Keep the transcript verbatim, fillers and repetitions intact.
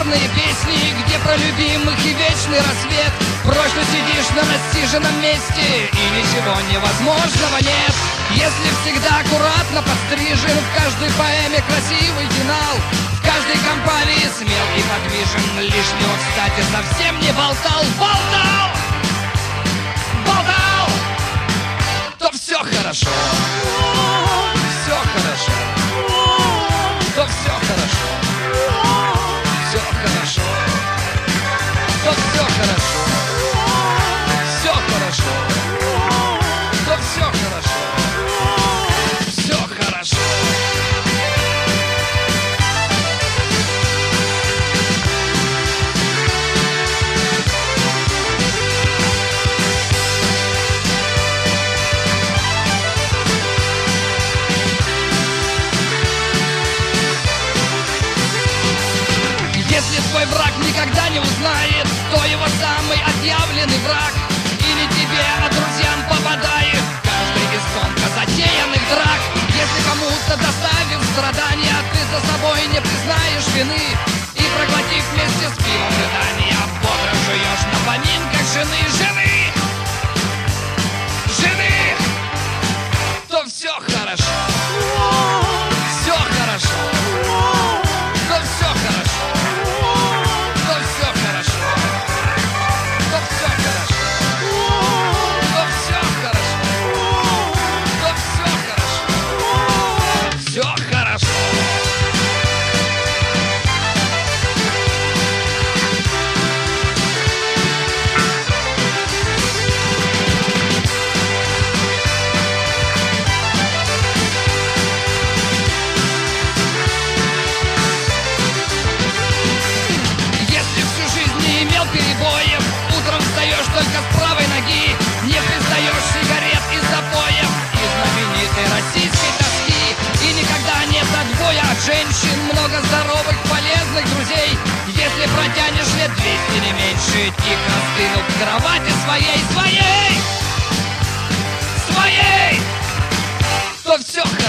грустные песни, где про любимых и вечный рассвет. Прочно сидишь на насиженном месте, и ничего невозможного нет. Если всегда аккуратно подстрижен, в каждой поэме красивый финал, в каждой компании смел и подвижен, лишнего, кстати, совсем не болтал. Болтал! Болтал! То все хорошо. Все хорошо. То все хорошо. Все хорошо. То все хорошо. Все хорошо. То все хорошо. Все хорошо. Если твой враг никогда не узнает, кто его самый отъявленный враг, или тебе, а друзьям попадает каждый из тонко затеянных драк. Если кому-то доставив страдания, ты за собой не признаешь вины, и проглотив вместе с пивом рыдания, бодро жуешь на поминках жены, жены, жены, то все хорошо. Все хорошо. То все хорошо. То все хорошо. То все хорошо. То все хорошо. То все хорошо. Все хорошо. Если всю жизнь не имел перебоев, утром встаешь только с правой ноги, не пиздаешь сигарет и запоев, и знаменитой российской тоски, и никогда нет отбоя от женщин, много здоровых, полезных друзей. Если протянешь лет двести, не меньше, тихо стынув в кровати своей, своей, своей, то все